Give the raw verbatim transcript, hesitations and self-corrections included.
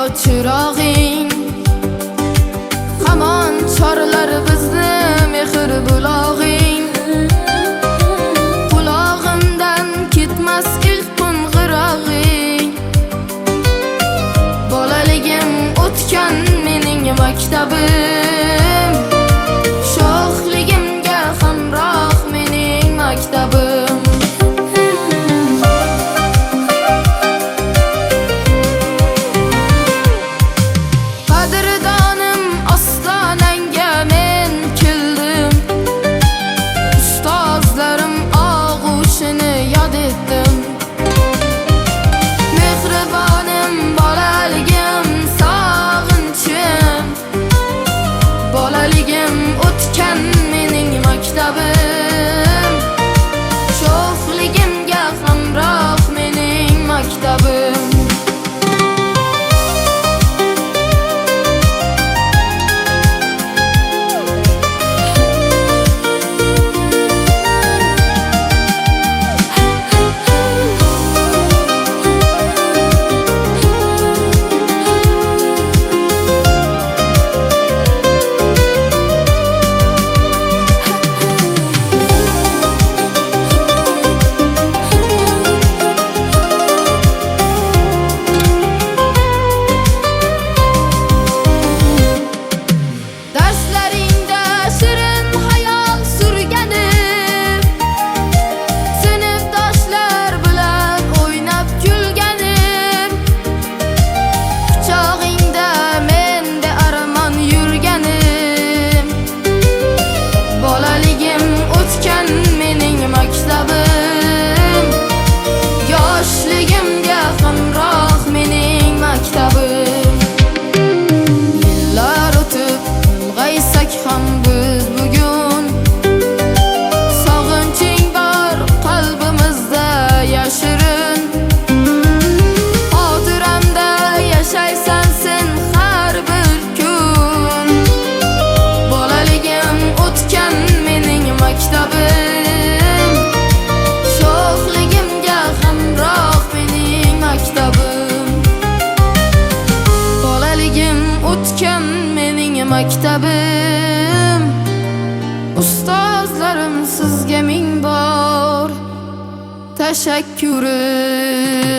chirog'ing, hamon chorlar bizni mehr bulog'ing. Qulog'imdan ketmas ilk qo'ng'irog'ing, bolaligim o'tgan mening maktabim, sho'xligimga hamroh mening maktabim. Qadrdonim ostonangga men keldim, ustozlarim og'ushini yod etdim. Mehribonim bolaligim sog'inchim, bolaligim o'tgan mening maktabim, sho'xligimga hamroh mening maktabim. Yillar o'tib ulg'aysak ham biz bugun, sog'inching bor qalbimizda yashirin. Xotiramda yashaysan sen har bir kun, bolaligim o'tgan mening maktabim, sho'xligimga hamroh mening maktabim. Bolaligim o'tgan mening maktabim, ustozlarim sizga ming bor tashakkurim.